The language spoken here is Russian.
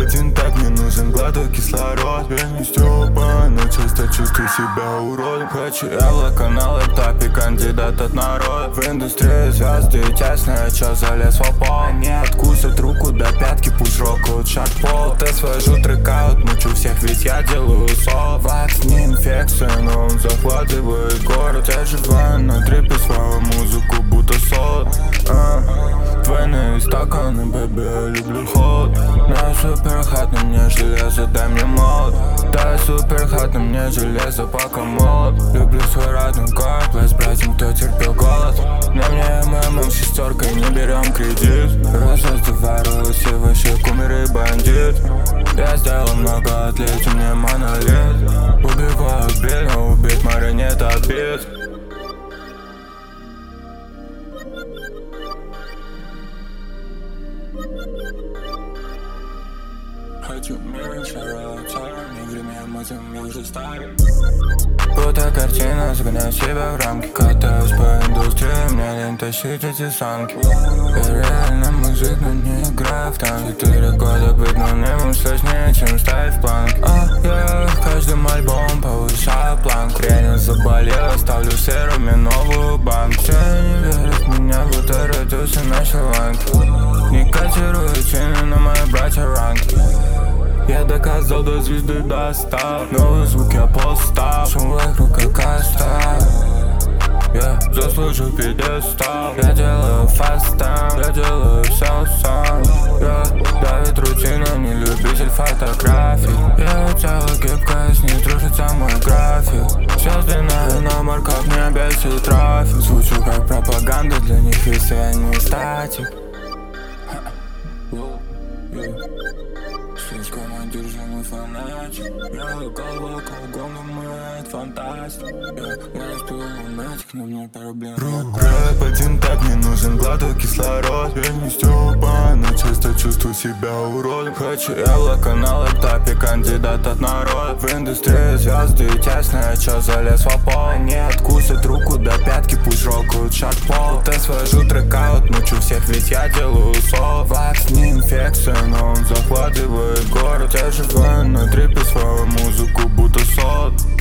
один так, мне нужен глоток кислород. Я не Стёпа, но часто чувствую себя уродом. Хочу яблоко на лэптопе, кандидат от народа. В индустрии звезды тесные, чё залез в опол? Откусят руку до пятки, пусть рокают шаг-пол. Ты свожу трекаут, мучу всех, ведь я делаю соло. Вакс не инфекция, но он захватывает город. Я живу на трипе свою музыку, будто солод. Двойные стаканы, бэби, я люблю холод. Да, супер хат, на мне железо, дай мне молот. Да, супер хат, на мне железо, пока молод. Люблю свой родной город, плей с братьям, кто терпел голод. На мне МММ шестеркой, не берем кредит. Разоздеваюсь, и вообще кумир и бандит. Я сделал много атлетов, мне монолит. Убивают блин, но убить море нет обид. Хочу меньше рота, не время мы уже стали. Будто картина, загоняю себя в рамки. Катаюсь по индустрии, мне лень тащить эти санки. Я реально мужик, но не играю в танки. 4 года быть ноунеймом сложнее, чем ставить планки. Я каждым альбомом повышаю планку. Реально заболел, ставлю серыми новую банку. Все не верят в меня, будто родился на Шри-Ланке. Не котирую чины, но мои братья ранки. Я доказал, до звезды достал. Новый звук я поставил, шум вокруг как каста. Я заслужу пьедестал. Я делаю фастам, я делаю все сам. Я давит рутина, не любитель фотографий. Я делаю гибкость, не трушится мой график. Звезды на марках, мне бесит трафик. Звучу как пропаганда для них, если я не статик. Слишком одержимый фанатик. Я голова кругом думает фантастик. Я не успел лунатик, но мне проблем. Рэп один так, мне нужен глоток кислород. Я не Стёпа, но часто чувствую себя уродом. Хочу яблоко на лэптопе, кандидат от народа. В индустрии звезды тесные, чё залез в опол? Они откусят руку до пятки, пусть рокают шаг-пол. Ты свожу трекаут, мучу всех, ведь я делаю соло. Вакс не инфекция, но он захватывает город. Я живу на трипе свою музыку, будто солод.